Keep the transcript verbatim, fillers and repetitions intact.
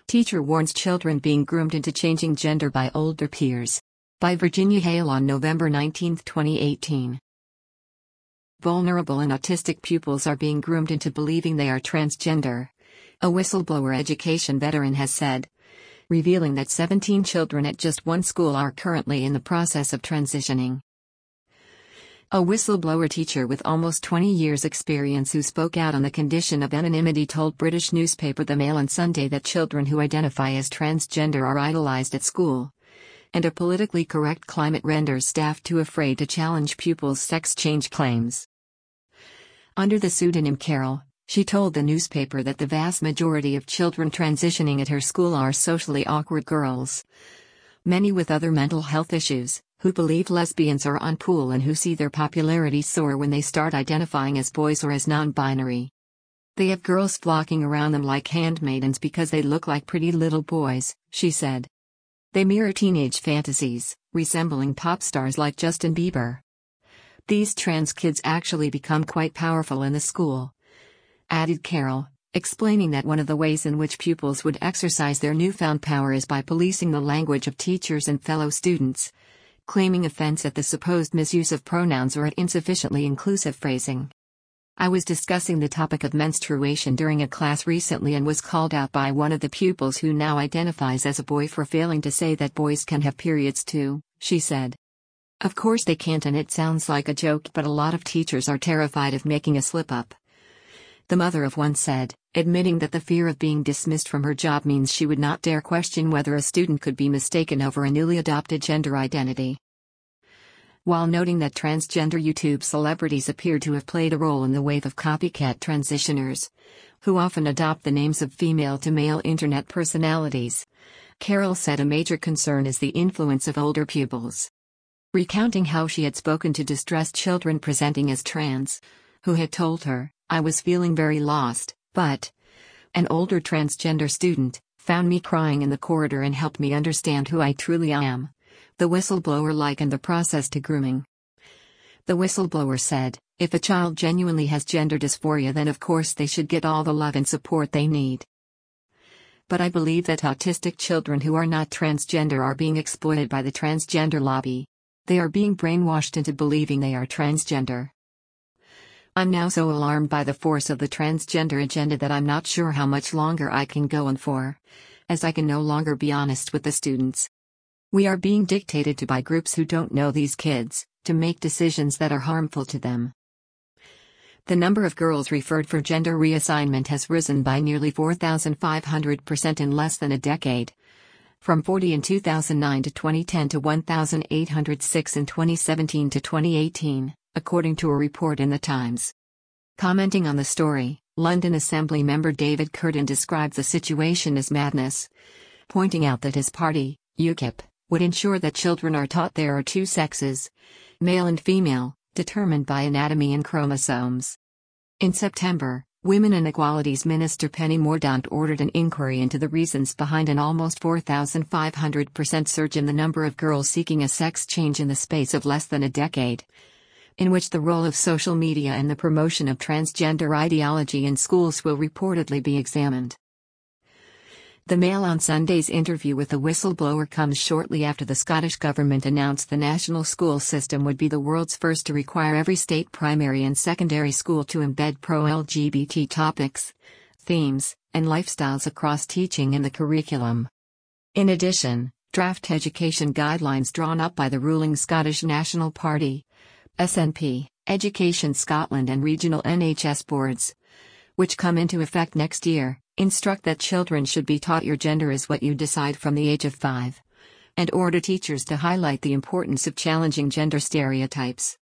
Teacher warns children being groomed into changing gender by older peers. By Virginia Hale on November nineteenth, twenty eighteen. Vulnerable and autistic pupils are being groomed into believing they are transgender, a whistleblower education veteran has said, revealing that seventeen children at just one school are currently in the process of transitioning. A whistleblower teacher with almost twenty years' experience who spoke out on the condition of anonymity told British newspaper The Mail on Sunday that children who identify as transgender are idolized at school, and a politically correct climate renders staff too afraid to challenge pupils' sex change claims. Under the pseudonym Carol, she told the newspaper that the vast majority of children transitioning at her school are socially awkward girls, many with other mental health issues, who believe lesbians are uncool and who see their popularity soar when they start identifying as boys or as non-binary. They have girls flocking around them like handmaidens because they look like pretty little boys, she said. They mirror teenage fantasies, resembling pop stars like Justin Bieber. These trans kids actually become quite powerful in the school, added Carol, explaining that one of the ways in which pupils would exercise their newfound power is by policing the language of teachers and fellow students, claiming offense at the supposed misuse of pronouns or at insufficiently inclusive phrasing. I was discussing the topic of menstruation during a class recently and was called out by one of the pupils who now identifies as a boy for failing to say that boys can have periods too, she said. Of course they can't, and it sounds like a joke, but a lot of teachers are terrified of making a slip-up, the mother of one said, admitting that the fear of being dismissed from her job means she would not dare question whether a student could be mistaken over a newly adopted gender identity. While noting that transgender YouTube celebrities appear to have played a role in the wave of copycat transitioners, who often adopt the names of female to male internet personalities, Carol said a major concern is the influence of older pupils. Recounting how she had spoken to distressed children presenting as trans, who had told her, "I was feeling very lost, but..." An older transgender student found me crying in the corridor and helped me understand who I truly am. The whistleblower likened the process to grooming. The whistleblower said, if a child genuinely has gender dysphoria, then of course they should get all the love and support they need. But I believe that autistic children who are not transgender are being exploited by the transgender lobby. They are being brainwashed into believing they are transgender. I'm now so alarmed by the force of the transgender agenda that I'm not sure how much longer I can go on for, as I can no longer be honest with the students. We are being dictated to by groups who don't know these kids, to make decisions that are harmful to them. The number of girls referred for gender reassignment has risen by nearly four thousand five hundred percent in less than a decade, from forty in two thousand nine to twenty ten to one thousand eight hundred six in twenty seventeen to twenty eighteen, according to a report in The Times. Commenting on the story, London Assembly member David Curtin described the situation as madness, pointing out that his party, UKIP, would ensure that children are taught there are two sexes, male and female, determined by anatomy and chromosomes. In September, Women and Equalities Minister Penny Mordaunt ordered an inquiry into the reasons behind an almost four thousand five hundred percent surge in the number of girls seeking a sex change in the space of less than a decade, in which the role of social media and the promotion of transgender ideology in schools will reportedly be examined. The Mail on Sunday's interview with the whistleblower comes shortly after the Scottish Government announced the national school system would be the world's first to require every state primary and secondary school to embed pro-L G B T topics, themes, and lifestyles across teaching in the curriculum. In addition, draft education guidelines drawn up by the ruling Scottish National Party, S N P, Education Scotland and regional N H S boards, which come into effect next year, instruct that children should be taught your gender is what you decide from the age of five, and order teachers to highlight the importance of challenging gender stereotypes.